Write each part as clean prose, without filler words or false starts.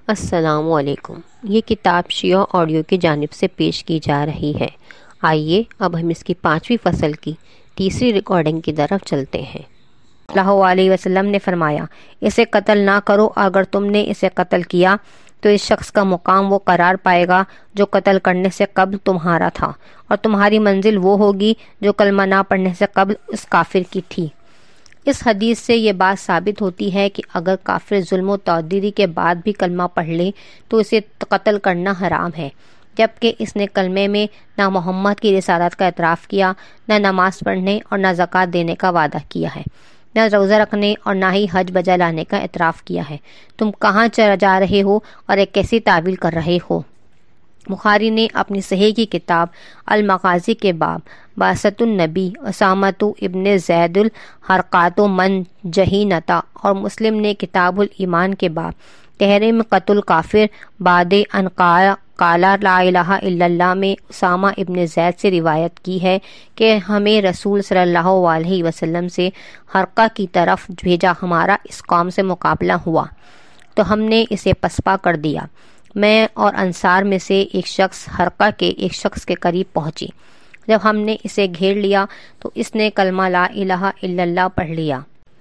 السلام علیکم۔ یہ کتاب شیعہ آڈیو کی جانب سے پیش کی جا رہی ہے۔ آئیے اب ہم اس کی 5ویں فصل کی تیسری ریکارڈنگ کی طرف چلتے ہیں۔ صلی اللہ علیہ وسلم نے فرمایا، اسے قتل نہ کرو، اگر تم نے اسے قتل کیا تو اس شخص کا مقام وہ قرار پائے گا جو قتل کرنے سے قبل تمہارا تھا، اور تمہاری منزل وہ ہوگی جو کلمہ نہ پڑھنے سے قبل اس کافر کی تھی۔ اس حدیث سے یہ بات ثابت ہوتی ہے کہ اگر کافر ظلم و تعدیری کے بعد بھی کلمہ پڑھ لے تو اسے قتل کرنا حرام ہے، جبکہ اس نے کلمے میں نہ محمد کی رسالت کا اعتراف کیا، نہ نماز پڑھنے اور نہ زکوٰۃ دینے کا وعدہ کیا ہے، نہ روزہ رکھنے اور نہ ہی حج بجا لانے کا اعتراف کیا ہے۔ تم کہاں جا رہے ہو اور ایک کیسی تعویل کر رہے ہو؟ بخاری نے اپنی صحیح کی کتاب المغازی کے باب بعثت النبی اسامۃ ابن زید الحرقات من جہینتا، اور مسلم نے کتاب الایمان کے باب تحریم قتل کافر بعد ان قال لا الہ الا اللہ میں اسامہ ابن زید سے روایت کی ہے کہ ہمیں رسول صلی اللہ علیہ وسلم سے حرقہ کی طرف بھیجا، ہمارا اس قوم سے مقابلہ ہوا تو ہم نے اسے پسپا کر دیا۔ میں اور انصار میں سے ایک شخص حرقہ کے ایک شخص کے قریب پہنچی۔ جب ہم نے اسے گھیر لیا تو اس نے کلمہ لا الہ الا اللہ پڑھ لیا۔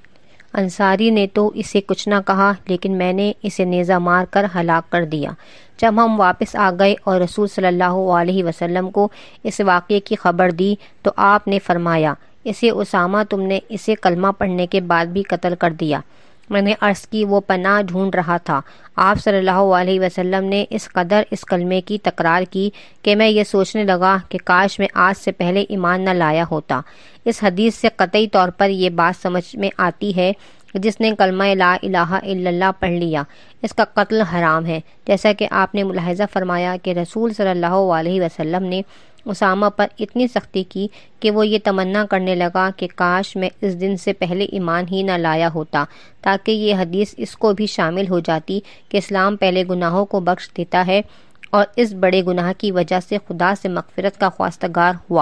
انصاری نے تو اسے کچھ نہ کہا، لیکن میں نے اسے نیزہ مار کر ہلاک کر دیا۔ جب ہم واپس آ گئے اور رسول صلی اللہ علیہ وسلم کو اس واقعے کی خبر دی تو آپ نے فرمایا، اسے اسامہ تم نے اسے کلمہ پڑھنے کے بعد بھی قتل کر دیا۔ میں نے عرض کی وہ پناہ ڈھونڈ رہا تھا۔ آپ صلی اللہ علیہ وسلم نے اس قدر اس کلمے کی تکرار کی کہ میں یہ سوچنے لگا کہ کاش میں آج سے پہلے ایمان نہ لایا ہوتا۔ اس حدیث سے قطعی طور پر یہ بات سمجھ میں آتی ہے کہ جس نے کلمہ لا الہ الا اللہ پڑھ لیا اس کا قتل حرام ہے، جیسا کہ آپ نے ملاحظہ فرمایا کہ رسول صلی اللہ علیہ وسلم نے اسامہ پر اتنی سختی کی کہ وہ یہ تمنا کرنے لگا کہ کاش میں اس دن سے پہلے ایمان ہی نہ لایا ہوتا، تاکہ یہ حدیث اس کو بھی شامل ہو جاتی کہ اسلام پہلے گناہوں کو بخش دیتا ہے اور اس بڑے گناہ کی وجہ سے خدا سے مغفرت کا خواستگار ہوا۔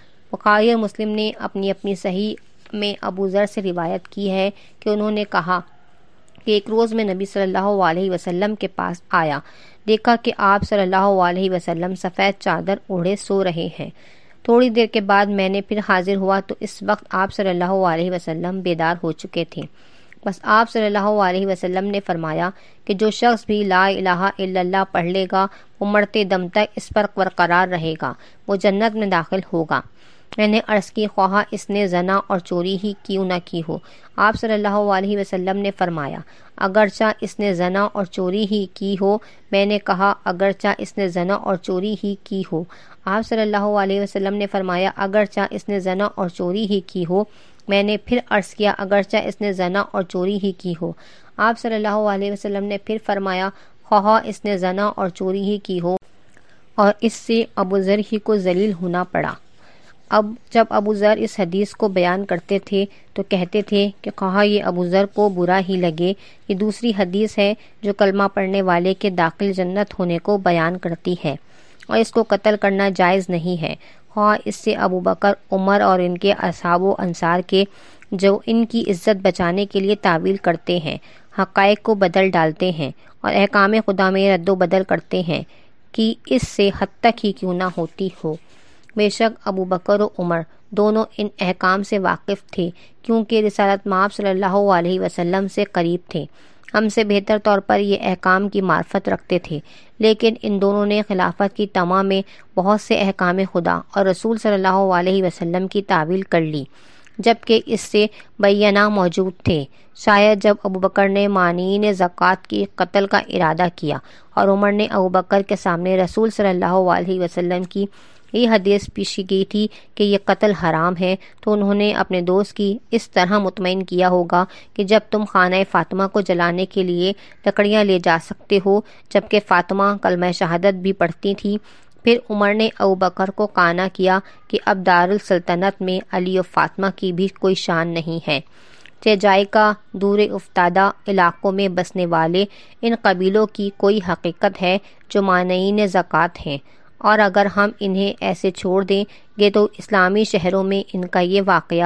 بخاری اور مسلم نے اپنی صحیح میں ابو ذر سے روایت کی ہے کہ انہوں نے کہا کہ ایک روز میں نبی صلی اللہ علیہ وسلم کے پاس آیا، دیکھا کہ آپ صلی اللہ علیہ وسلم سفید چادر اوڑھے سو رہے ہیں۔ تھوڑی دیر کے بعد میں نے پھر حاضر ہوا تو اس وقت آپ صلی اللہ علیہ وسلم بیدار ہو چکے تھے۔ بس آپ صلی اللہ علیہ وسلم نے فرمایا کہ جو شخص بھی لا الہ الا اللہ پڑھ لے گا وہ مرتے دم تک اس پر برقرار رہے گا، وہ جنت میں داخل ہوگا۔ میں نے عرض کی خواہ اس نے زنا اور چوری ہی کیوں نہ کی ہو؟ آپ صلی اللہ علیہ وسلم نے فرمایا اگرچہ اس نے زنا اور چوری ہی کی ہو۔ میں نے کہا اگرچہ اس نے زنا اور چوری ہی کی ہو۔ آپ صلی اللہ علیہ وسلم نے فرمایا اگرچہ اس نے زنا اور چوری ہی کی ہو۔ میں نے پھر عرض کیا اگرچہ اس نے زنا اور چوری ہی کی ہو۔ آپ صلی اللہ علیہ وسلم نے پھر فرمایا خواہ اس نے زنا اور چوری ہی کی ہو، اور اس سے ابو ذر ہی کو ذلیل ہونا پڑا۔ اب جب ابو ذر اس حدیث کو بیان کرتے تھے تو کہتے تھے کہ خواہ یہ ابو ذر کو برا ہی لگے، یہ دوسری حدیث ہے جو کلمہ پڑھنے والے کے داخل جنت ہونے کو بیان کرتی ہے، اور اس کو قتل کرنا جائز نہیں ہے، خواہ اس سے ابو بکر، عمر اور ان کے اصحاب و انصار کے جو ان کی عزت بچانے کے لیے تعویل کرتے ہیں، حقائق کو بدل ڈالتے ہیں اور احکام خدا میں رد و بدل کرتے ہیں کہ اس سے حد تک ہی کیوں نہ ہوتی ہو۔ بے شک ابو بکر و عمر دونوں ان احکام سے واقف تھے، کیونکہ رسالت مآب صلی اللہ علیہ وسلم سے قریب تھے، ہم سے بہتر طور پر یہ احکام کی معرفت رکھتے تھے، لیکن ان دونوں نے خلافت کی طمع میں بہت سے احکام خدا اور رسول صلی اللہ علیہ وسلم کی تعویل کر لی، جبکہ اس سے بینہ موجود تھے۔ شاید جب ابو بکر نے مانعین زکوٰۃ کی قتل کا ارادہ کیا اور عمر نے ابو بکر کے سامنے رسول صلی اللہ علیہ وسلم کی یہ حدیث پیش کی تھی کہ یہ قتل حرام ہے، تو انہوں نے اپنے دوست کی اس طرح مطمئن کیا ہوگا کہ جب تم خانہ فاطمہ کو جلانے کے لیے لکڑیاں لے جا سکتے ہو، جبکہ فاطمہ کلمہ شہادت بھی پڑھتی تھی۔ پھر عمر نے ابو بکر کو قانع کیا کہ اب دارالسلطنت میں علی و فاطمہ کی بھی کوئی شان نہیں ہے، جائے کا دور افتادہ علاقوں میں بسنے والے ان قبیلوں کی کوئی حقیقت ہے جو مانعین زکوٰۃ ہیں، اور اگر ہم انہیں ایسے چھوڑ دیں گے تو اسلامی شہروں میں ان کا یہ واقعہ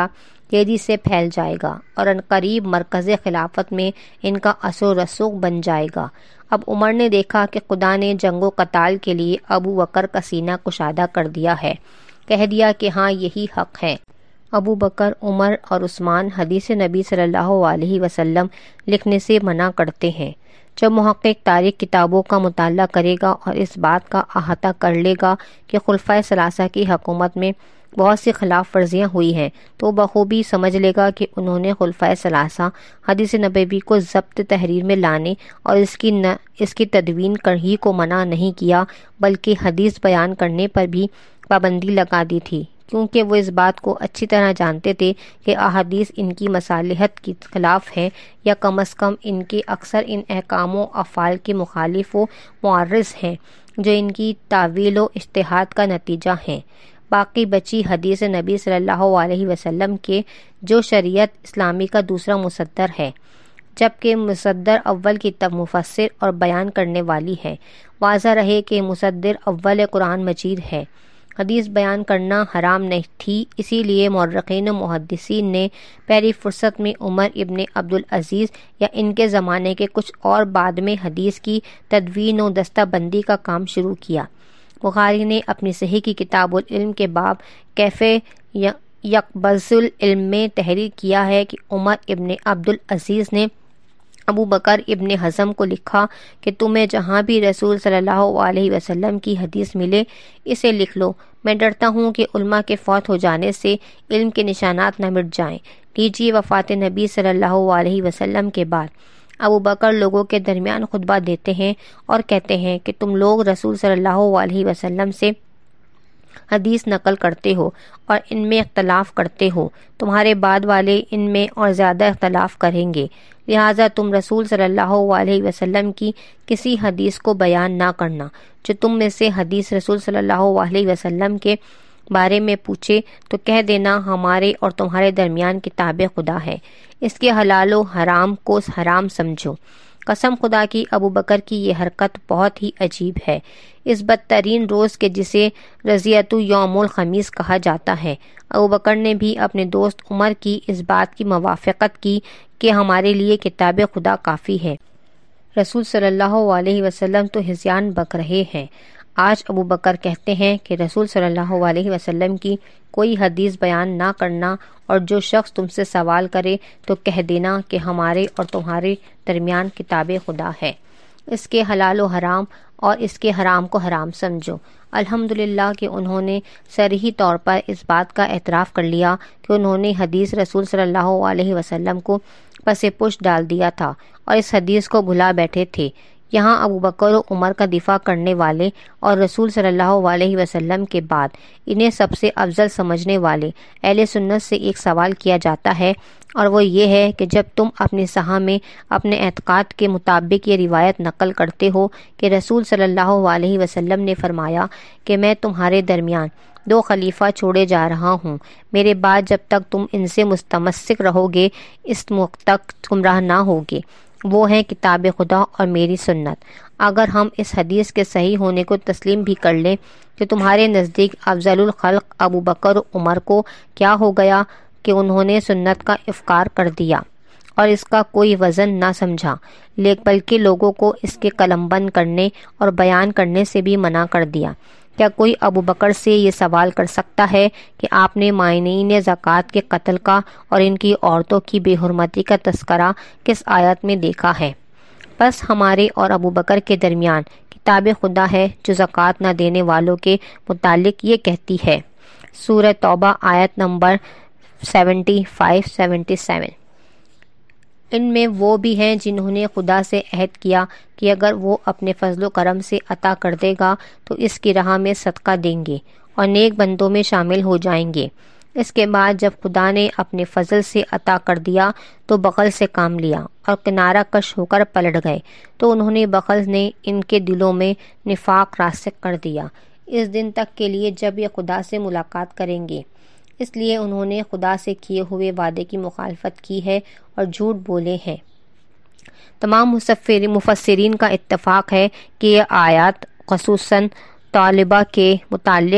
تیزی سے پھیل جائے گا اور عنقریب مرکز خلافت میں ان کا اثر و رسوخ بن جائے گا۔ اب عمر نے دیکھا کہ خدا نے جنگ و قتال کے لیے ابو بکر کا سینہ کشادہ کر دیا ہے، کہہ دیا کہ ہاں یہی حق ہے۔ ابو بکر، عمر اور عثمان حدیث نبی صلی اللہ علیہ وسلم لکھنے سے منع کرتے ہیں۔ جب محقق تاریخ کتابوں کا مطالعہ کرے گا اور اس بات کا احاطہ کر لے گا کہ خلفائے ثلاثہ کی حکومت میں بہت سی خلاف ورزیاں ہوئی ہیں، تو بخوبی سمجھ لے گا کہ انہوں نے خلفائے ثلاثہ حدیث نبوی کو ضبط تحریر میں لانے اور اس کی تدوین ہی کو منع نہیں کیا، بلکہ حدیث بیان کرنے پر بھی پابندی لگا دی تھی، کیونکہ وہ اس بات کو اچھی طرح جانتے تھے کہ احادیث ان کی مصالحت کے خلاف ہیں، یا کم از کم ان کے اکثر ان احکام و افعال کے مخالف و معرض ہیں جو ان کی تاویل و اجتہاد کا نتیجہ ہیں۔ باقی بچی حدیث نبی صلی اللہ علیہ وسلم کے جو شریعت اسلامی کا دوسرا مصدر ہے، جبکہ مصدر اول کی طب مفسر اور بیان کرنے والی ہے۔ واضح رہے کہ مصدر اول قرآن مجید ہے۔ حدیث بیان کرنا حرام نہیں تھی، اسی لیے مورخین و محدثین نے پہلی فرصت میں عمر ابن عبدالعزیز یا ان کے زمانے کے کچھ اور بعد میں حدیث کی تدوین و دستہ بندی کا کام شروع کیا۔ بخاری نے اپنی صحیح کی کتاب العلم کے باب کیف یقبض العلم میں تحریر کیا ہے کہ عمر ابن عبدالعزیز نے ابو بکر ابن حزم کو لکھا کہ تمہیں جہاں بھی رسول صلی اللہ علیہ وسلم کی حدیث ملے اسے لکھ لو، میں ڈرتا ہوں کہ علماء کے فوت ہو جانے سے علم کے نشانات نہ مٹ جائیں۔ لیجیے، وفات نبی صلی اللہ علیہ وسلم کے بعد ابو بکر لوگوں کے درمیان خطبہ دیتے ہیں اور کہتے ہیں کہ تم لوگ رسول صلی اللہ علیہ وسلم سے حدیث نقل کرتے ہو اور ان میں اختلاف کرتے ہو، تمہارے بعد والے ان میں اور زیادہ اختلاف کریں گے، لہٰذا تم رسول صلی اللہ علیہ وسلم کی کسی حدیث کو بیان نہ کرنا۔ جو تم میں سے حدیث رسول صلی اللہ علیہ وسلم کے بارے میں پوچھے تو کہہ دینا ہمارے اور تمہارے درمیان کتاب خدا ہے، اس کے حلال و حرام کو حرام سمجھو۔ قسم خدا کی ابو بکر کی یہ حرکت بہت ہی عجیب ہے۔ اس بدترین روز کے جسے رضیۃ یوم الخمیس کہا جاتا ہے، ابو بکر نے بھی اپنے دوست عمر کی اس بات کی موافقت کی کہ ہمارے لیے کتاب خدا کافی ہے، رسول صلی اللہ علیہ وسلم تو ہذیان بک رہے ہیں۔ آج ابو بکر کہتے ہیں کہ رسول صلی اللہ علیہ وسلم کی کوئی حدیث بیان نہ کرنا، اور جو شخص تم سے سوال کرے تو کہہ دینا کہ ہمارے اور تمہارے درمیان کتاب خدا ہے، اس کے حلال و حرام اور اس کے حرام کو حرام سمجھو۔ الحمدللہ کہ انہوں نے صریحی طور پر اس بات کا اعتراف کر لیا کہ انہوں نے حدیث رسول صلی اللہ علیہ وسلم کو پس پشت ڈال دیا تھا اور اس حدیث کو بھلا بیٹھے تھے۔ یہاں ابو بکر و عمر کا دفاع کرنے والے اور رسول صلی اللہ علیہ وسلم کے بعد انہیں سب سے افضل سمجھنے والے اہل سنت سے ایک سوال کیا جاتا ہے، اور وہ یہ ہے کہ جب تم اپنی صحاح میں اپنے اعتقاد کے مطابق یہ روایت نقل کرتے ہو کہ رسول صلی اللہ علیہ وسلم نے فرمایا کہ میں تمہارے درمیان دو خلیفہ چھوڑے جا رہا ہوں، میرے بعد جب تک تم ان سے مستمسک رہو گے اس وقت تک گمراہ نہ ہوگے، وہ ہیں کتاب خدا اور میری سنت۔ اگر ہم اس حدیث کے صحیح ہونے کو تسلیم بھی کر لیں کہ تمہارے نزدیک افضل الخلق ابو بکر و عمر کو کیا ہو گیا کہ انہوں نے سنت کا افکار کر دیا اور اس کا کوئی وزن نہ سمجھا، بلکہ لوگوں کو اس کے قلم بند کرنے اور بیان کرنے سے بھی منع کر دیا۔ کیا کوئی ابو بکر سے یہ سوال کر سکتا ہے کہ آپ نے مانعین زکوٰۃ کے قتل کا اور ان کی عورتوں کی بے حرمتی کا تذکرہ کس آیت میں دیکھا ہے؟ بس ہمارے اور ابو بکر کے درمیان کتاب خدا ہے جو زکوٰۃ نہ دینے والوں کے متعلق یہ کہتی ہے۔ سورہ توبہ آیت نمبر 75-77۔ ان میں وہ بھی ہیں جنہوں نے خدا سے عہد کیا کہ اگر وہ اپنے فضل و کرم سے عطا کر دے گا تو اس کی راہ میں صدقہ دیں گے اور نیک بندوں میں شامل ہو جائیں گے۔ اس کے بعد جب خدا نے اپنے فضل سے عطا کر دیا تو بخل سے کام لیا اور کنارہ کش ہو کر پلٹ گئے، تو انہوں نے بخل نے ان کے دلوں میں نفاق راسخ کر دیا اس دن تک کے لیے جب یہ خدا سے ملاقات کریں گے۔ اس لیے انہوں نے خدا سے کیے ہوئے وعدے کی مخالفت کی ہے اور جھوٹ بولے ہیں۔ تمام مفسرین کا اتفاق ہے کہ یہ آیات خصوصاً طالبہ کے متعلق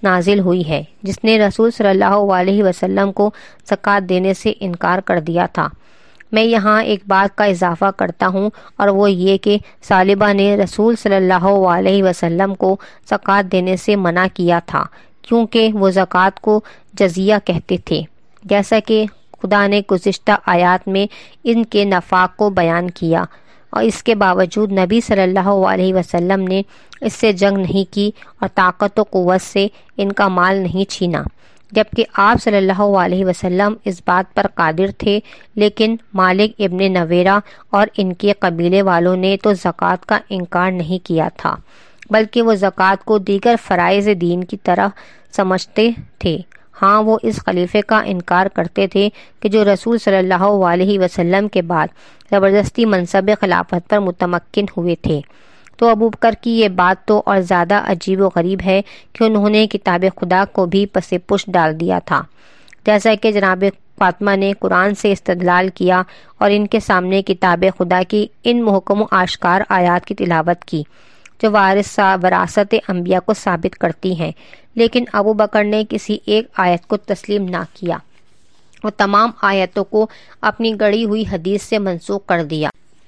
نازل ہوئی ہے جس نے رسول صلی اللہ علیہ وسلم کو زکوٰۃ دینے سے انکار کر دیا تھا۔ میں یہاں ایک بات کا اضافہ کرتا ہوں اور وہ یہ کہ ثعلبہ نے رسول صلی اللہ علیہ وسلم کو زکوٰۃ دینے سے منع کیا تھا کیونکہ وہ زکوٰۃ کو جزیہ کہتے تھے، جیسا کہ خدا نے گزشتہ آیات میں ان کے نفاق کو بیان کیا، اور اس کے باوجود نبی صلی اللہ علیہ وسلم نے اس سے جنگ نہیں کی اور طاقت و قوت سے ان کا مال نہیں چھینا، جبکہ آپ صلی اللہ علیہ وسلم اس بات پر قادر تھے، لیکن مالک ابن نویرہ اور ان کے قبیلے والوں نے تو زکوٰۃ کا انکار نہیں کیا تھا، بلکہ وہ زکوٰۃ کو دیگر فرائض دین کی طرح سمجھتے تھے۔ ہاں، وہ اس خلیفے کا انکار کرتے تھے کہ جو رسول صلی اللہ علیہ وسلم کے بعد زبردستی منصب خلافت پر متمکن ہوئے تھے۔ تو ابوبکر کی یہ بات تو اور زیادہ عجیب و غریب ہے کہ انہوں نے کتاب خدا کو بھی پس پش ڈال دیا تھا، جیسا کہ جناب فاطمہ نے قرآن سے استدلال کیا اور ان کے سامنے کتاب خدا کی ان محکم و آشکار آیات کی تلاوت کی جو وراثت انبیاء کو ثابت کرتی ہیں، لیکن ابوبکر نے کسی ایک آیت کو تسلیم نہ کیا اور تمام آیتوں کو اپنی گڑھی ہوئی حدیث سے منسوخ کر دیا،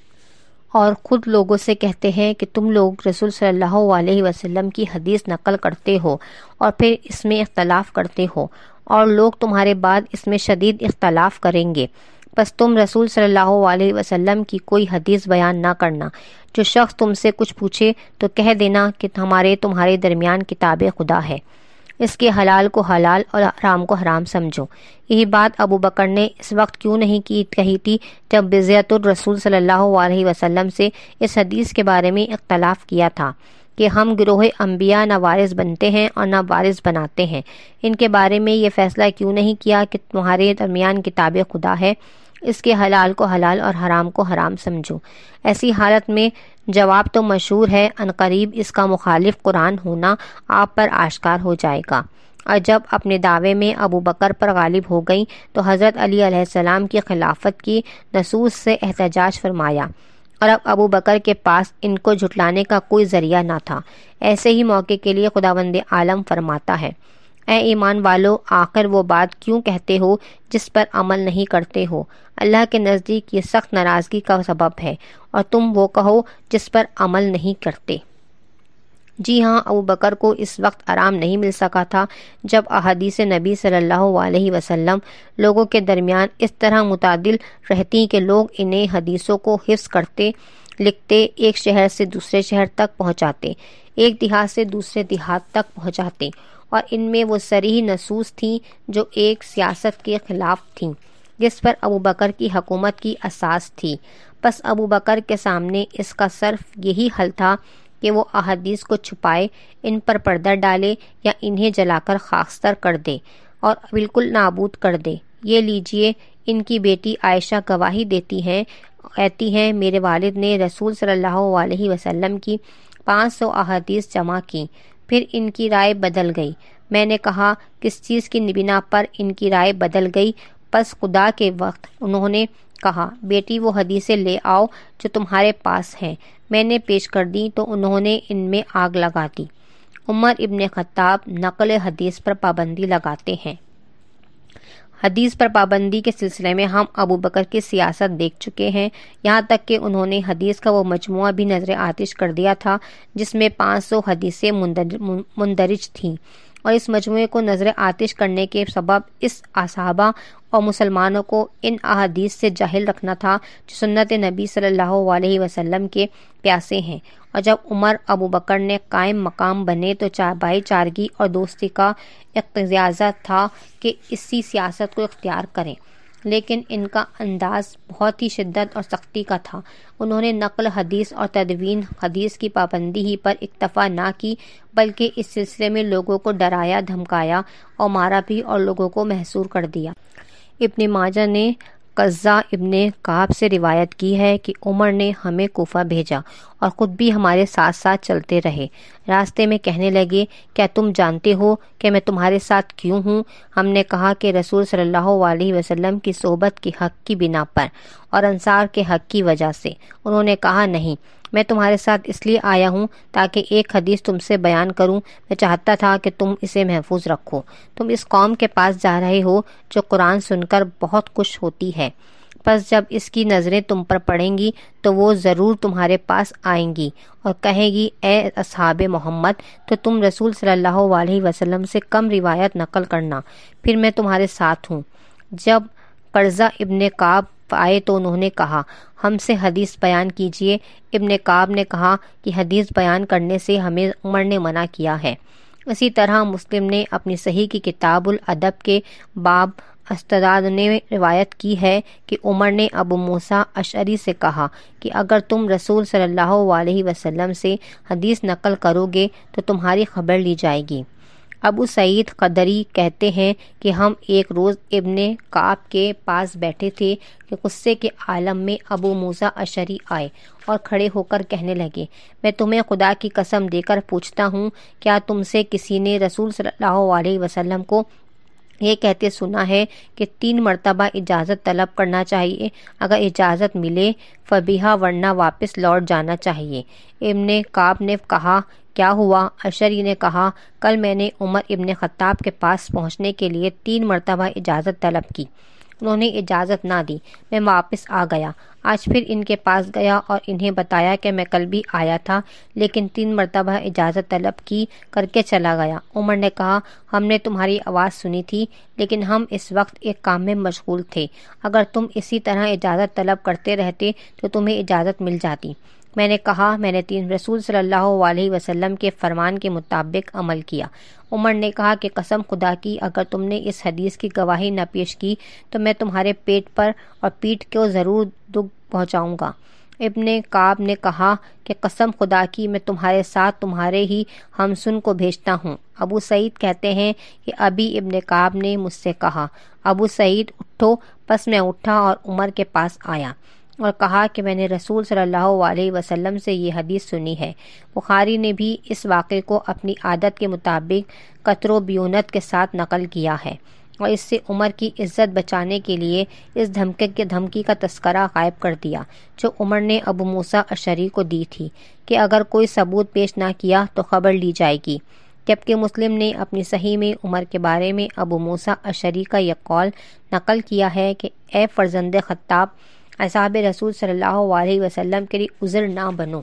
اور خود لوگوں سے کہتے ہیں کہ تم لوگ رسول صلی اللہ علیہ وسلم کی حدیث نقل کرتے ہو اور پھر اس میں اختلاف کرتے ہو، اور لوگ تمہارے بعد اس میں شدید اختلاف کریں گے، بس تم رسول صلی اللہ علیہ وسلم کی کوئی حدیث بیان نہ کرنا۔ جو شخص تم سے کچھ پوچھے تو کہہ دینا کہ تمہارے درمیان کتاب خدا ہے، اس کے حلال کو حلال اور حرام کو حرام سمجھو۔ یہی بات ابوبکر نے اس وقت کیوں نہیں کہی تھی جب بیعت الرسول صلی اللہ علیہ وسلم سے اس حدیث کے بارے میں اختلاف کیا تھا کہ ہم گروہ انبیاء نہ وارث بنتے ہیں اور نہ وارث بناتے ہیں، ان کے بارے میں یہ فیصلہ کیوں نہیں کیا کہ تمہارے درمیان کتاب خدا ہے، اس کے حلال کو حلال اور حرام کو حرام سمجھو۔ ایسی حالت میں جواب تو مشہور ہے، عنقریب اس کا مخالف قرآن ہونا آپ پر آشکار ہو جائے گا، اور جب اپنے دعوے میں ابوبکر پر غالب ہو گئیں تو حضرت علی علیہ السلام کی خلافت کی نصوص سے احتجاج فرمایا، اور اب ابوبکر کے پاس ان کو جھٹلانے کا کوئی ذریعہ نہ تھا۔ ایسے ہی موقع کے لیے خداوند عالم فرماتا ہے، اے ایمان والو، آخر وہ بات کیوں کہتے ہو جس پر عمل نہیں کرتے ہو؟ اللہ کے نزدیک یہ سخت ناراضگی کا سبب ہے، اور تم وہ کہو جس پر عمل نہیں کرتے۔ جی ہاں، ابوبکر کو اس وقت آرام نہیں مل سکا تھا جب احادیث نبی صلی اللہ علیہ وسلم لوگوں کے درمیان اس طرح متعدل رہتی کہ لوگ انہیں حدیثوں کو حفظ کرتے، لکھتے، ایک شہر سے دوسرے شہر تک پہنچاتے، ایک دیہات سے دوسرے دیہات تک پہنچاتے، اور ان میں وہ صریح نصوص تھیں جو ایک سیاست کے خلاف تھیں جس پر ابوبکر کی حکومت کی اساس تھی۔ بس ابوبکر کے سامنے اس کا صرف یہی حل تھا کہ وہ احادیث کو چھپائے، ان پر پردہ ڈالے یا انہیں جلا کر خاکستر کر دے اور بالکل نابود کر دے۔ یہ لیجئے، ان کی بیٹی عائشہ گواہی کہتی ہیں میرے والد نے رسول صلی اللہ علیہ وسلم کی 500 احادیث جمع کی، پھر ان کی رائے بدل گئی۔ میں نے کہا کس چیز کی بنا پر ان کی رائے بدل گئی؟ پس خدا کے وقت انہوں نے کہا بیٹی وہ حدیثیں لے آؤ جو تمہارے پاس ہیں۔ میں نے پیش کر دی تو انہوں نے ان میں آگ لگا دی۔ عمر ابن خطاب نقل حدیث پر پابندی لگاتے ہیں۔ حدیث پر پابندی کے سلسلے میں ہم ابوبکر کی سیاست دیکھ چکے ہیں، یہاں تک کہ انہوں نے حدیث کا وہ مجموعہ بھی نظر آتش کر دیا تھا جس میں 500 حدیثیں مندرج تھیں، اور اس مجموعے کو نظر آتش کرنے کے سبب اس صحابہ اور مسلمانوں کو ان احادیث سے جاہل رکھنا تھا جو سنت نبی صلی اللہ علیہ وسلم کے پیاسے ہیں۔ اور جب عمر ابوبکر نے قائم مقام بنے تو بھائی چارگی اور دوستی کا اقتضا تھا کہ اسی سیاست کو اختیار کریں، لیکن ان کا انداز بہت ہی شدت اور سختی کا تھا۔ انہوں نے نقل حدیث اور تدوین حدیث کی پابندی ہی پر اکتفا نہ کی، بلکہ اس سلسلے میں لوگوں کو ڈرایا، دھمکایا اور مارا بھی، اور لوگوں کو محصور کر دیا۔ ابن ماجہ نے قزہ ابن کعب سے روایت کی ہے کہ عمر نے ہمیں کوفہ بھیجا اور خود بھی ہمارے ساتھ ساتھ چلتے رہے۔ راستے میں کہنے لگے کیا تم جانتے ہو کہ میں تمہارے ساتھ کیوں ہوں؟ ہم نے کہا کہ رسول صلی اللہ علیہ وسلم کی صحبت کے حق کی بنا پر اور انصار کے حق کی وجہ سے۔ انہوں نے کہا نہیں، میں تمہارے ساتھ اس لیے آیا ہوں تاکہ ایک حدیث تم سے بیان کروں۔ میں چاہتا تھا کہ تم اسے محفوظ رکھو۔ تم اس قوم کے پاس جا رہے ہو جو قرآن سن کر بہت خوش ہوتی ہے، پس جب اس کی نظریں تم پر پڑیں گی تو وہ ضرور تمہارے پاس آئیں گی اور کہے گی اے اصحاب محمد، تو تم رسول صلی اللہ علیہ وسلم سے کم روایت نقل کرنا، پھر میں تمہارے ساتھ ہوں۔ جب قرظہ ابن کعب آئے تو انہوں نے کہا ہم سے حدیث بیان کیجیے۔ ابن کعب نے کہا کہ حدیث بیان کرنے سے ہمیں عمر نے منع کیا ہے۔ اسی طرح مسلم نے اپنی صحیح کی کتاب الادب کے باب استداد نے روایت کی ہے کہ عمر نے ابو موسیٰ اشعری سے کہا کہ اگر تم رسول صلی اللہ علیہ وسلم سے حدیث نقل کرو گے تو تمہاری خبر لی جائے گی۔ ابو سعید خدری کہتے ہیں کہ ہم ایک روز ابن کعب کے پاس بیٹھے تھے کہ غصے کے عالم میں ابو موسیٰ اشعری آئے اور کھڑے ہو کر کہنے لگے میں تمہیں خدا کی قسم دے کر پوچھتا ہوں، کیا تم سے کسی نے رسول صلی اللہ علیہ وسلم کو یہ کہتے سنا ہے کہ 3 مرتبہ اجازت طلب کرنا چاہیے، اگر اجازت ملے فبیہا، ورنہ واپس لوٹ جانا چاہیے۔ ابن کعب نے کہا کیا ہوا؟ اشعری نے کہا کل میں نے عمر ابن خطاب کے پاس پہنچنے کے لیے 3 مرتبہ اجازت طلب کی، انہوں نے اجازت نہ دی، میں واپس آ گیا۔ آج پھر ان کے پاس گیا اور انہیں بتایا کہ میں کل بھی آیا تھا لیکن 3 مرتبہ اجازت طلب کی کر کے چلا گیا۔ عمر نے کہا ہم نے تمہاری آواز سنی تھی لیکن ہم اس وقت ایک کام میں مشغول تھے، اگر تم اسی طرح اجازت طلب کرتے رہتے تو تمہیں اجازت مل جاتی۔ میں نے کہا میں نے رسول صلی اللہ علیہ وسلم کے فرمان کے مطابق عمل کیا۔ عمر نے کہا کہ قسم خدا کی اگر تم نے اس حدیث کی گواہی نہ پیش کی تو میں تمہارے پیٹ پر اور پیٹھ کو ضرور دکھ پہنچاؤں گا۔ ابن کعب نے کہا کہ قسم خدا کی میں تمہارے ساتھ تمہارے ہی ہمسن کو بھیجتا ہوں۔ ابو سعید کہتے ہیں کہ ابھی ابن کعب نے مجھ سے کہا ابو سعید اٹھو، پس میں اٹھا اور عمر کے پاس آیا اور کہا کہ میں نے رسول صلی اللہ علیہ وسلم سے یہ حدیث سنی ہے۔ بخاری نے بھی اس واقعے کو اپنی عادت کے مطابق قطر و بیونت کے ساتھ نقل کیا ہے اور اس سے عمر کی عزت بچانے کے لیے اس دھمکی کا تذکرہ غائب کر دیا جو عمر نے ابو موسیٰ اشعری کو دی تھی کہ اگر کوئی ثبوت پیش نہ کیا تو خبر لی جائے گی، جبکہ مسلم نے اپنی صحیح میں عمر کے بارے میں ابو موسیٰ اشعری کا یہ قول نقل کیا ہے کہ اے فرزند خطاب، اصحاب رسول صلی اللہ علیہ وسلم کے لیے عذر نہ بنو۔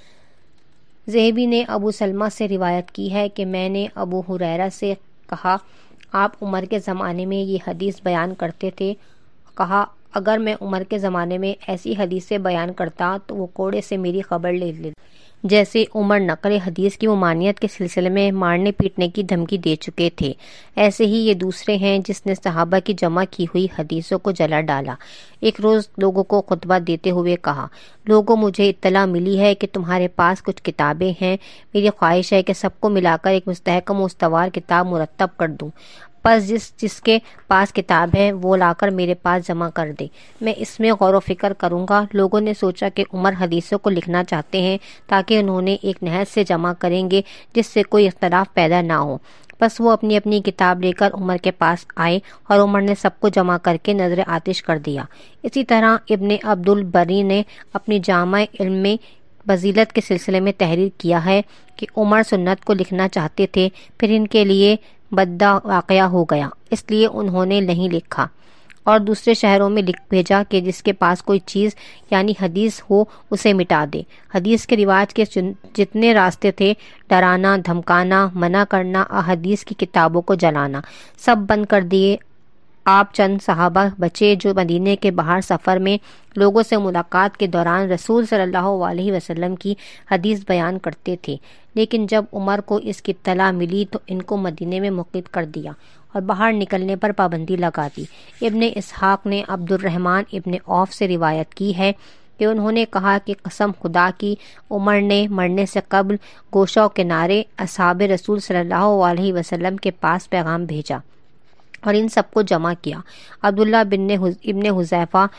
ذہبی نے ابو سلمہ سے روایت کی ہے کہ میں نے ابو ہریرہ سے کہا آپ عمر کے زمانے میں یہ حدیث بیان کرتے تھے، کہا اگر میں عمر کے زمانے میں ایسی حدیثیں بیان کرتا تو وہ کوڑے سے میری خبر لے لیتے۔ جیسے عمر نقل حدیث کی ممانعت کے سلسلے میں مارنے پیٹنے کی دھمکی دے چکے تھے، ایسے ہی یہ دوسرے ہیں جس نے صحابہ کی جمع کی ہوئی حدیثوں کو جلا ڈالا۔ ایک روز لوگوں کو خطبہ دیتے ہوئے کہا لوگوں مجھے اطلاع ملی ہے کہ تمہارے پاس کچھ کتابیں ہیں، میری خواہش ہے کہ سب کو ملا کر ایک مستحکم و استوار کتاب مرتب کر دوں، پس جس کے پاس کتاب ہے وہ لا کر میرے پاس جمع کر دے، میں اس میں غور و فکر کروں گا۔ لوگوں نے سوچا کہ عمر حدیثوں کو لکھنا چاہتے ہیں تاکہ انہوں نے ایک نہایت سے جمع کریں گے جس سے کوئی اختلاف پیدا نہ ہو، پس وہ اپنی اپنی کتاب لے کر عمر کے پاس آئے اور عمر نے سب کو جمع کر کے نظر آتش کر دیا۔ اسی طرح ابن عبد البری نے اپنی جامع علم میں فضیلت کے سلسلے میں تحریر کیا ہے کہ عمر سنت کو لکھنا چاہتے تھے، پھر ان کے لیے بدعا واقعہ ہو گیا، اس لیے انہوں نے نہیں لکھا اور دوسرے شہروں میں لکھ بھیجا کہ جس کے پاس کوئی چیز یعنی حدیث ہو اسے مٹا دے۔ حدیث کے رواج کے جتنے راستے تھے، ڈرانا، دھمکانا، منع کرنا، احادیث کی کتابوں کو جلانا، سب بند کر دیے۔ آپ چند صحابہ بچے جو مدینے کے باہر سفر میں لوگوں سے ملاقات کے دوران رسول صلی اللہ علیہ وسلم کی حدیث بیان کرتے تھے، لیکن جب عمر کو اس کی اطلاع ملی تو ان کو مدینے میں مقید کر دیا اور باہر نکلنے پر پابندی لگا دی۔ ابن اسحاق نے عبد الرحمن ابن عوف سے روایت کی ہے کہ انہوں نے کہا کہ قسم خدا کی عمر نے مرنے سے قبل گوشہ و کنارے اصحاب رسول صلی اللہ علیہ وسلم کے پاس پیغام بھیجا اور ان سب کو جمع کیا۔ عبداللہ ابن حذیفہ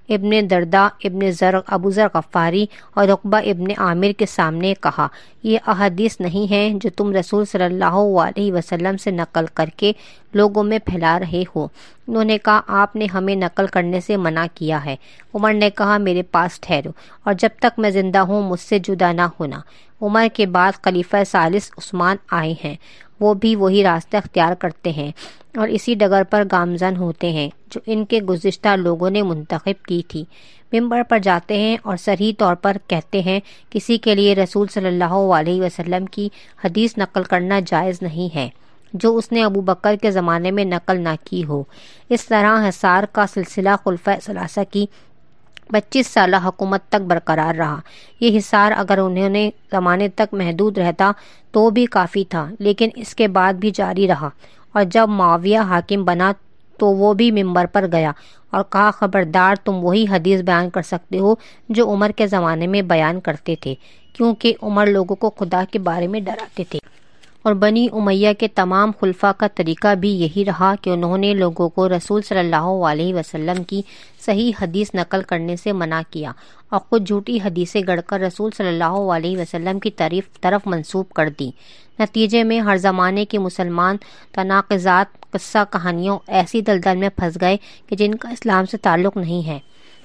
ابن درداء ابن زر ابو ذر غفاری اور عقبہ ابن عامر کے سامنے کہا، یہ احادیث نہیں ہیں جو تم رسول صلی اللہ علیہ وسلم سے نقل کر کے لوگوں میں پھیلا رہے ہو۔ انہوں نے کہا، آپ نے ہمیں نقل کرنے سے منع کیا ہے۔ عمر نے کہا، میرے پاس ٹھہرو اور جب تک میں زندہ ہوں مجھ سے جدا نہ ہونا۔ عمر کے بعد خلیفہ ثالث عثمان آئے ہیں، وہ بھی وہی راستہ اختیار کرتے ہیں اور اسی ڈگر پر گامزن ہوتے ہیں جو ان کے گزشتہ لوگوں نے منتخب کی تھی۔ ممبر پر جاتے ہیں اور صریح طور پر کہتے ہیں، کسی کے لیے رسول صلی اللہ علیہ وسلم کی حدیث نقل کرنا جائز نہیں ہے جو اس نے ابو بکر کے زمانے میں نقل نہ کی ہو۔ اس طرح حصار کا سلسلہ خلفائے ثلاثہ کی 25 سالہ حکومت تک برقرار رہا۔ یہ حصار اگر انہوں نے زمانے تک محدود رہتا تو بھی کافی تھا، لیکن اس کے بعد بھی جاری رہا، اور جب معاویہ حاکم بنا تو وہ بھی ممبر پر گیا اور کہا، خبردار، تم وہی حدیث بیان کر سکتے ہو جو عمر کے زمانے میں بیان کرتے تھے، کیونکہ عمر لوگوں کو خدا کے بارے میں ڈراتے تھے۔ اور بنی امیہ کے تمام خلفاء کا طریقہ بھی یہی رہا کہ انہوں نے لوگوں کو رسول صلی اللہ علیہ وسلم کی صحیح حدیث نقل کرنے سے منع کیا اور خود جھوٹی حدیثیں گڑھ کر رسول صلی اللہ علیہ وسلم کی طرف منسوب کر دی۔ نتیجے میں ہر زمانے کے مسلمان تناقضات، قصہ کہانیوں ایسی دلدل میں پھنس گئے کہ جن کا اسلام سے تعلق نہیں ہے۔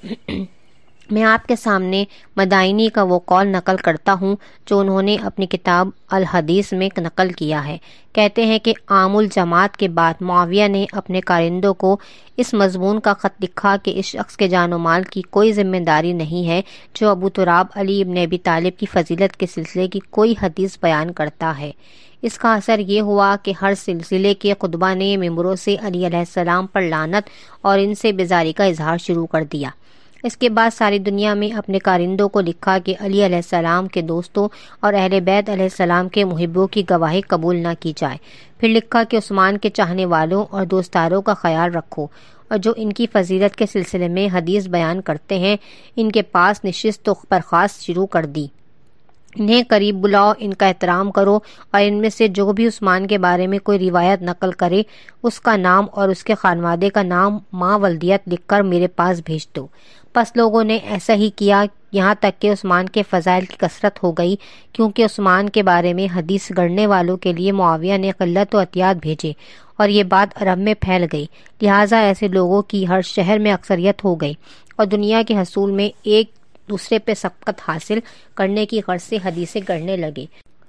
میں آپ کے سامنے مدائنی کا وہ قول نقل کرتا ہوں جو انہوں نے اپنی کتاب الحدیث میں نقل کیا ہے۔ کہتے ہیں کہ عام الجماعت کے بعد معاویہ نے اپنے کارندوں کو اس مضمون کا خط لکھا کہ اس شخص کے جان و مال کی کوئی ذمہ داری نہیں ہے جو ابو تراب علی ابن ابی طالب کی فضیلت کے سلسلے کی کوئی حدیث بیان کرتا ہے۔ اس کا اثر یہ ہوا کہ ہر سلسلے کے خطبہ نے ممبروں سے علی علیہ السلام پر لعنت اور ان سے بیزاری کا اظہار شروع کر دیا۔ اس کے بعد ساری دنیا میں اپنے کارندوں کو لکھا کہ علی علیہ السلام کے دوستوں اور اہل بیت علیہ السلام کے محبوں کی گواہی قبول نہ کی جائے۔ پھر لکھا کہ عثمان کے چاہنے والوں اور دوستاروں کا خیال رکھو، اور جو ان کی فضیلت کے سلسلے میں حدیث بیان کرتے ہیں ان کے پاس نشست و برخاست شروع کر دی۔ انہیں قریب بلاؤ، ان کا احترام کرو، اور ان میں سے جو بھی عثمان کے بارے میں کوئی روایت نقل کرے اس کا نام اور اس کے خانوادے کا نام ماں ولدیت لکھ کر میرے پاس بھیج دو۔ پس لوگوں نے ایسا ہی کیا، یہاں تک کہ عثمان کے فضائل کی کثرت ہو گئی، کیونکہ عثمان کے بارے میں حدیث گڑھنے والوں کے لیے معاویہ نے قلت و احتیاط بھیجے اور یہ بات عرب میں پھیل گئی، لہٰذا ایسے لوگوں کی ہر شہر میں اکثریت ہو گئی اور دنیا کے حصول میں ایک دوسرے پہ سبقت حاصل کرنے کی غرض سے حدیثیں گڑھنے لگے۔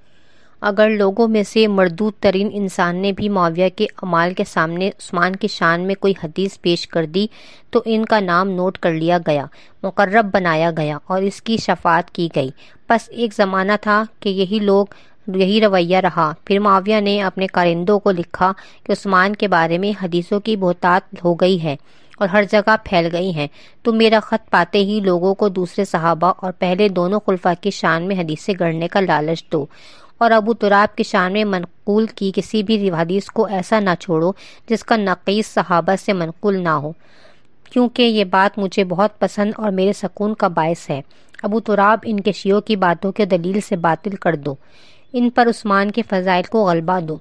اگر لوگوں میں سے مردود ترین انسان نے بھی معاویہ کے اعمال کے سامنے عثمان کی شان میں کوئی حدیث پیش کر دی تو ان کا نام نوٹ کر لیا گیا، مقرب بنایا گیا اور اس کی شفاعت کی گئی۔ بس ایک زمانہ تھا کہ یہی رویہ رہا۔ پھر معاویہ نے اپنے کارندوں کو لکھا کہ عثمان کے بارے میں حدیثوں کی بہتات ہو گئی ہے اور ہر جگہ پھیل گئی ہیں، تم میرا خط پاتے ہی لوگوں کو دوسرے صحابہ اور پہلے دونوں خلفاء کی شان میں حدیثیں گڑھنے کا لالچ دو، اور ابو تراب کی شان میں منقول کی کسی بھی حدیث کو ایسا نہ چھوڑو جس کا نقیص صحابہ سے منقول نہ ہو، کیونکہ یہ بات مجھے بہت پسند اور میرے سکون کا باعث ہے۔ ابو تراب ان کے شیعوں کی باتوں کے دلیل سے باطل کر دو، ان پر عثمان کے فضائل کو غلبہ دو۔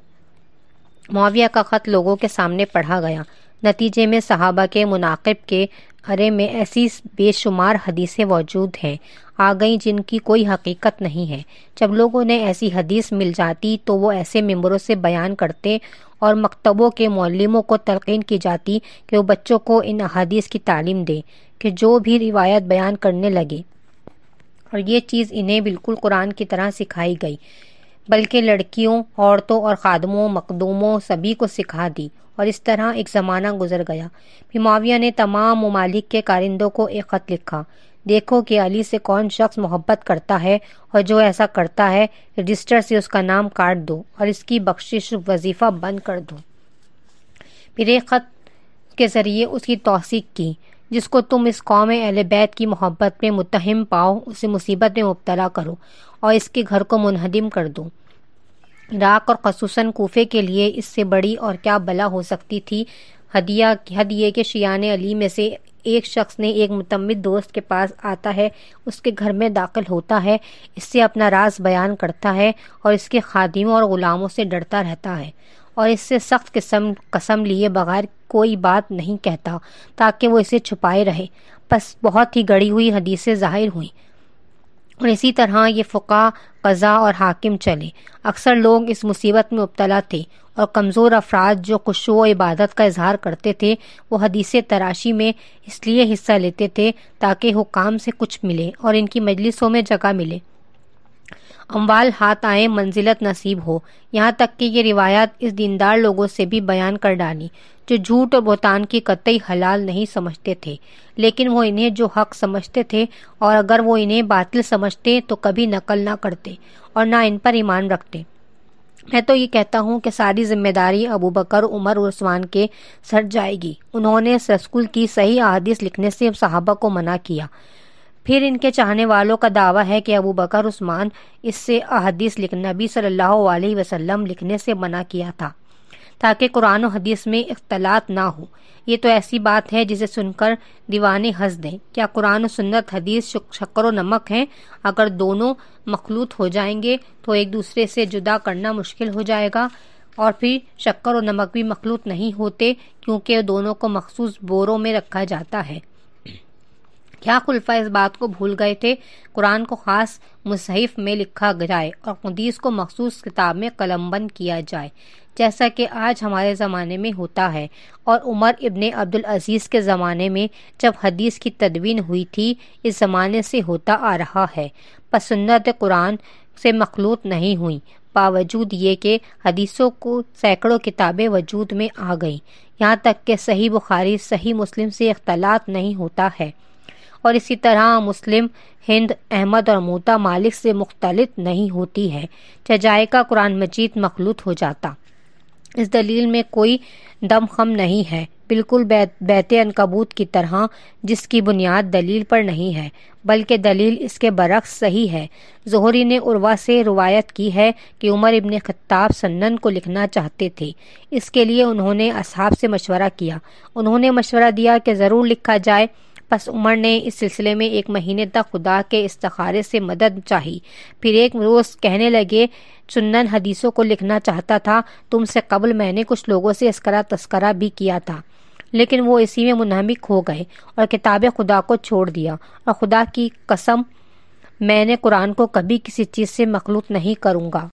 معاویہ کا خط لوگوں کے سامنے پڑھا گیا۔ نتیجے میں صحابہ کے مناقب کے ارے میں ایسی بے شمار حدیثیں موجود ہیں آ گئیں جن کی کوئی حقیقت نہیں ہے۔ جب لوگوں نے ایسی حدیث مل جاتی تو وہ ایسے ممبروں سے بیان کرتے اور مکتبوں کے معلموں کو تلقین کی جاتی کہ وہ بچوں کو ان احادیث کی تعلیم دیں کہ جو بھی روایت بیان کرنے لگے، اور یہ چیز انہیں بالکل قرآن کی طرح سکھائی گئی، بلکہ لڑکیوں، عورتوں اور خادموں، مخدوموں سبھی کو سکھا دی، اور اس طرح ایک زمانہ گزر گیا۔ پھر معاویہ نے تمام ممالک کے کارندوں کو ایک خط لکھا، دیکھو کہ علی سے کون شخص محبت کرتا ہے، اور جو ایسا کرتا ہے رجسٹر سے اس کا نام کاٹ دو اور اس کی بخشش وظیفہ بند کر دو۔ پھر ایک خط کے ذریعے اس کی توثیق کی، جس کو تم اس قوم اہل بیت کی محبت میں متہم پاؤ اسے مصیبت میں مبتلا کرو اور اس کے گھر کو منہدم کر دو۔ عراق اور خصوصاً کوفے کے لیے اس سے بڑی اور کیا بلا ہو سکتی تھی۔ حد یہ کہ شیعان علی میں سے ایک شخص نے ایک متعمد دوست کے پاس آتا ہے، اس کے گھر میں داخل ہوتا ہے، اس سے اپنا راز بیان کرتا ہے اور اس کے خادموں اور غلاموں سے ڈرتا رہتا ہے اور اس سے سخت قسم لیے بغیر کوئی بات نہیں کہتا تاکہ وہ اسے چھپائے رہے۔ بس بہت ہی گڑی ہوئی حدیثیں ظاہر ہوئیں، اور اسی طرح یہ فقہ، قضاء اور حاکم چلے۔ اکثر لوگ اس مصیبت میں مبتلا تھے، اور کمزور افراد جو خشوع و عبادت کا اظہار کرتے تھے وہ حدیث تراشی میں اس لیے حصہ لیتے تھے تاکہ حکام سے کچھ ملے اور ان کی مجلسوں میں جگہ ملے، اموال ہاتھ آئیں، منزلت نصیب ہو۔ یہاں تک کہ یہ روایات اس دیندار لوگوں سے بھی بیان کر ڈالی جو جھوٹ اور بہتان کی قطعی حلال نہیں سمجھتے تھے، لیکن وہ انہیں جو حق سمجھتے تھے، اور اگر وہ انہیں باطل سمجھتے تو کبھی نقل نہ کرتے اور نہ ان پر ایمان رکھتے۔ میں تو یہ کہتا ہوں کہ ساری ذمہ داری ابو بکر، عمر اور عثمان کے سر جائے گی۔ انہوں نے رسول کی صحیح احادیث لکھنے سے صحابہ کو منع کیا۔ پھر ان کے چاہنے والوں کا دعویٰ ہے کہ ابو بکر، عثمان اس سے احادیث نبی صلی اللہ علیہ وسلم لکھنے سے منع کیا تھا تاکہ قرآن و حدیث میں اختلاط نہ ہو۔ یہ تو ایسی بات ہے جسے سن کر دیوانے ہنس دیں۔ کیا قرآن و سنت حدیث شکر و نمک ہیں؟ اگر دونوں مخلوط ہو جائیں گے تو ایک دوسرے سے جدا کرنا مشکل ہو جائے گا، اور پھر شکر و نمک بھی مخلوط نہیں ہوتے کیونکہ دونوں کو مخصوص بوروں میں رکھا جاتا ہے۔ کیا خلفاء اس بات کو بھول گئے تھے؟ قرآن کو خاص مصحف میں لکھا جائے اور حدیث کو مخصوص کتاب میں قلم بند کیا جائے، جیسا کہ آج ہمارے زمانے میں ہوتا ہے، اور عمر ابن عبدالعزیز کے زمانے میں جب حدیث کی تدوین ہوئی تھی اس زمانے سے ہوتا آ رہا ہے۔ پس سنت قرآن سے مخلوط نہیں ہوئی، باوجود یہ کہ حدیثوں کو سینکڑوں کتابیں وجود میں آ گئیں، یہاں تک کہ صحیح بخاری، صحیح مسلم سے اختلاط نہیں ہوتا ہے، اور اسی طرح مسلم، ہند، احمد اور موطا مالک سے مختلط نہیں ہوتی ہے، جائے کا قرآن مجید مخلوط ہو جاتا۔ اس دلیل میں کوئی دم خم نہیں ہے، بالکل بیت عنکبوت کی طرح، جس کی بنیاد دلیل پر نہیں ہے بلکہ دلیل اس کے برعکس صحیح ہے۔ زہری نے عروہ سے روایت کی ہے کہ عمر ابن خطاب سنن کو لکھنا چاہتے تھے، اس کے لیے انہوں نے اصحاب سے مشورہ کیا، انہوں نے مشورہ دیا کہ ضرور لکھا جائے۔ پس عمر نے اس سلسلے میں 1 مہینے تک خدا کے استخارے سے مدد چاہی، پھر ایک روز کہنے لگے سنن حدیثوں کو لکھنا چاہتا تھا، تم سے قبل میں نے کچھ لوگوں سے اس کا تذکرہ بھی کیا تھا، لیکن وہ اسی میں منہمک ہو گئے اور کتاب خدا کو چھوڑ دیا، اور خدا کی قسم میں نے قرآن کو کبھی کسی چیز سے مخلوط نہیں کروں گا۔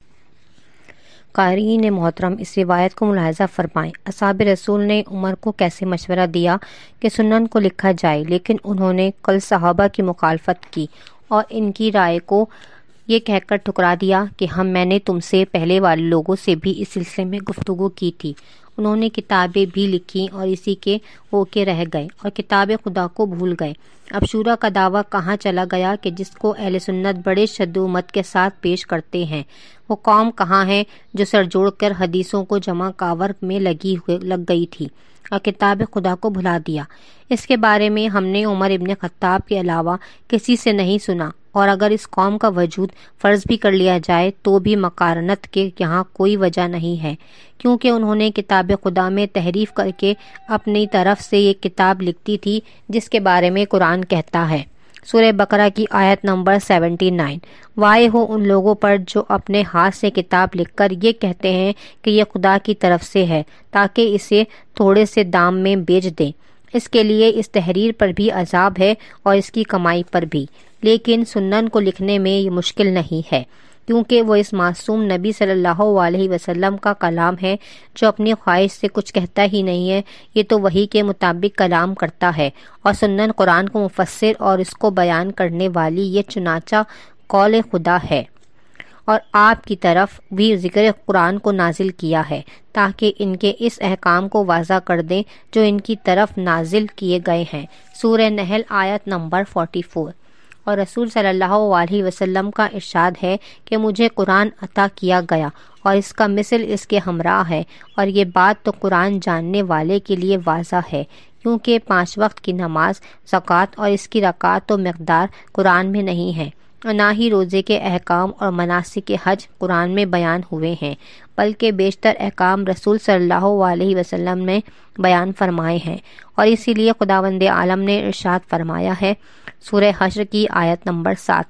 قارئین محترم، اس روایت کو ملاحظہ فرمائیں۔ اصحاب رسول نے عمر کو کیسے مشورہ دیا کہ سنن کو لکھا جائے، لیکن انہوں نے کل صحابہ کی مخالفت کی اور ان کی رائے کو یہ کہہ کر ٹھکرا دیا کہ میں نے تم سے پہلے والے لوگوں سے بھی اس سلسلے میں گفتگو کی تھی، انہوں نے کتابیں بھی لکھی اور اسی کے ہو کے رہ گئے اور کتاب خدا کو بھول گئے۔ اب شورا کا دعویٰ کہاں چلا گیا کہ جس کو اہل سنت بڑے شد و مت کے ساتھ پیش کرتے ہیں؟ وہ قوم کہاں ہے جو سر جوڑ کر حدیثوں کو جمع کاور میں لگ گئی تھی اور کتاب خدا کو بھلا دیا؟ اس کے بارے میں ہم نے عمر ابن خطاب کے علاوہ کسی سے نہیں سنا، اور اگر اس قوم کا وجود فرض بھی کر لیا جائے تو بھی مقارنت کے یہاں کوئی وجہ نہیں ہے، کیونکہ انہوں نے کتاب خدا میں تحریف کر کے اپنی طرف سے یہ کتاب لکھتی تھی جس کے بارے میں قرآن کہتا ہے، سورہ بقرہ کی آیت نمبر 79، وائے ہو ان لوگوں پر جو اپنے ہاتھ سے کتاب لکھ کر یہ کہتے ہیں کہ یہ خدا کی طرف سے ہے تاکہ اسے تھوڑے سے دام میں بیچ دیں۔ اس کے لیے اس تحریر پر بھی عذاب ہے اور اس کی کمائی پر بھی، لیکن سنن کو لکھنے میں یہ مشکل نہیں ہے، کیونکہ وہ اس معصوم نبی صلی اللہ علیہ وسلم کا کلام ہے جو اپنی خواہش سے کچھ کہتا ہی نہیں ہے، یہ تو وحی کے مطابق کلام کرتا ہے، اور سنن قرآن کو مفسر اور اس کو بیان کرنے والی یہ چنانچہ قول خدا ہے، اور آپ کی طرف بھی ذکر قرآن کو نازل کیا ہے تاکہ ان کے اس احکام کو واضح کر دیں جو ان کی طرف نازل کیے گئے ہیں، سورہ نحل آیت نمبر 44۔ اور رسول صلی اللہ علیہ وسلم کا ارشاد ہے کہ مجھے قرآن عطا کیا گیا اور اس کا مثل اس کے ہمراہ ہے، اور یہ بات تو قرآن جاننے والے کے لیے واضح ہے، کیونکہ 5 وقت کی نماز، زکوٰۃ اور اس کی رکعات و مقدار قرآن میں نہیں ہے، نہ ہی روزے کے احکام اور مناسک حج قرآن میں بیان ہوئے ہیں، بلکہ بیشتر احکام رسول صلی اللہ علیہ وسلم نے بیان فرمائے ہیں، اور اسی لیے خداوند عالم نے ارشاد فرمایا ہے، سورہ حشر کی آیت نمبر 7،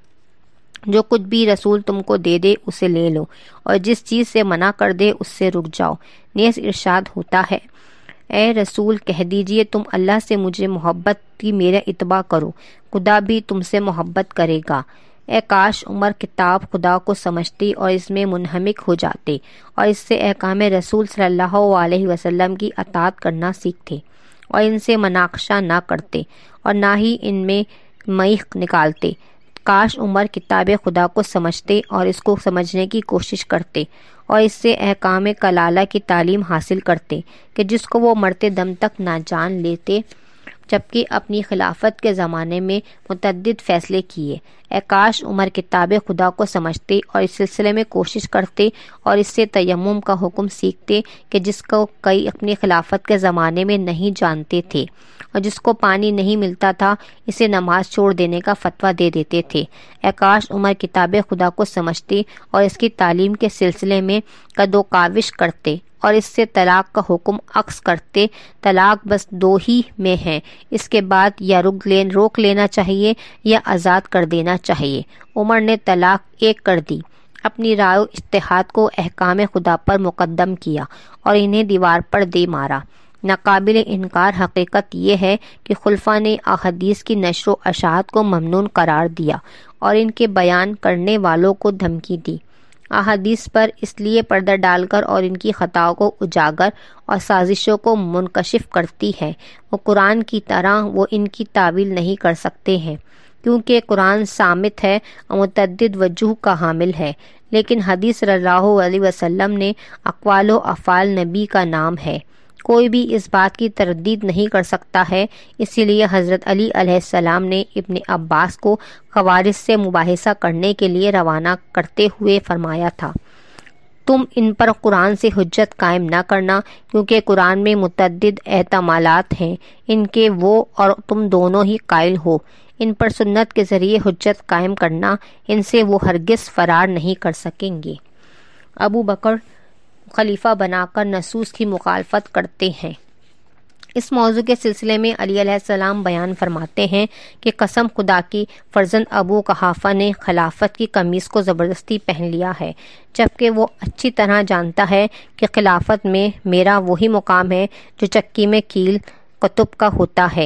جو کچھ بھی رسول تم کو دے دے اسے لے لو، اور جس چیز سے منع کر دے اس سے رک جاؤ۔ نیز ارشاد ہوتا ہے، اے رسول کہہ دیجئے تم اللہ سے مجھے محبت کی میرا اتباع کرو، خدا بھی تم سے محبت کرے گا۔ اے کاش عمر کتاب خدا کو سمجھتے اور اس میں منہمک ہو جاتے اور اس سے احکام رسول صلی اللہ علیہ وسلم کی اطاعت کرنا سیکھتے اور ان سے مناقشہ نہ کرتے اور نہ ہی ان میں میخ نکالتے۔ کاش عمر کتاب خدا کو سمجھتے اور اس کو سمجھنے کی کوشش کرتے اور اس سے احکام کلالہ کی تعلیم حاصل کرتے کہ جس کو وہ مرتے دم تک نہ جان لیتے، جبکہ اپنی خلافت کے زمانے میں متعدد فیصلے کیے۔ اے کاش عمر کتاب خدا کو سمجھتے اور اس سلسلے میں کوشش کرتے اور اس سے تیمم کا حکم سیکھتے کہ جس کو کئی اپنی خلافت کے زمانے میں نہیں جانتے تھے، اور جس کو پانی نہیں ملتا تھا اسے نماز چھوڑ دینے کا فتویٰ دے دیتے تھے۔ اے کاش عمر کتاب خدا کو سمجھتے اور اس کی تعلیم کے سلسلے میں قد و کاوش کرتے اور اس سے طلاق کا حکم عکس کرتے۔ طلاق بس دو ہی میں ہے، اس کے بعد یا روک لینا چاہیے یا آزاد کر دینا چاہیے۔ عمر نے طلاق ایک کر دی، اپنی رائے و اجتہاد کو احکام خدا پر مقدم کیا اور انہیں دیوار پر دے مارا۔ ناقابل انکار حقیقت یہ ہے کہ خلفاء نے احادیث کی نشر و اشاعت کو ممنوع قرار دیا اور ان کے بیان کرنے والوں کو دھمکی دی۔ احادیث پر اس لیے پردہ ڈال کر اور ان کی خطاؤں کو اجاگر اور سازشوں کو منکشف کرتی ہے۔ وہ قرآن کی طرح وہ ان کی تعویل نہیں کر سکتے ہیں، کیونکہ قرآن صامت ہے اور متعدد وجوہ کا حامل ہے، لیکن حدیث صلی اللہ علیہ وسلم نے اقوال و افعال نبی کا نام ہے۔ کوئی بھی اس بات کی تردید نہیں کر سکتا ہے۔ اسی لیے حضرت علی علیہ السلام نے ابن عباس کو خوارج سے مباحثہ کرنے کے لیے روانہ کرتے ہوئے فرمایا تھا، تم ان پر قرآن سے حجت قائم نہ کرنا، کیونکہ قرآن میں متعدد احتمالات ہیں، ان کے وہ اور تم دونوں ہی قائل ہو۔ ان پر سنت کے ذریعے حجت قائم کرنا، ان سے وہ ہرگز فرار نہیں کر سکیں گے۔ ابو بکر خلیفہ بنا کر نصوص کی مخالفت کرتے ہیں۔ اس موضوع کے سلسلے میں علی علیہ السلام بیان فرماتے ہیں کہ قسم خدا کی، فرزند ابو قحافہ نے خلافت کی قمیص کو زبردستی پہن لیا ہے، جبکہ وہ اچھی طرح جانتا ہے کہ خلافت میں میرا وہی مقام ہے جو چکی میں کیل قطب کا ہوتا ہے۔